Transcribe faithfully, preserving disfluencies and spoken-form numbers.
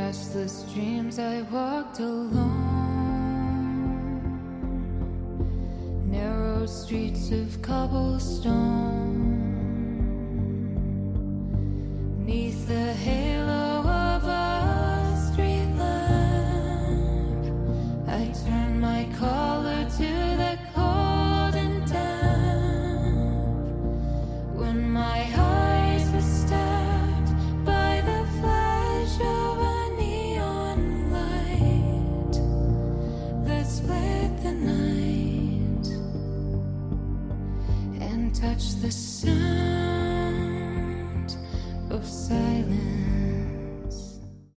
restless dreams I walked alone, narrow streets of cobblestone, neath the halo of a street lamp. I turned my collar to the cold and damp when my eyes were stabbed by the flash of a neon light that split the night and touched the sun.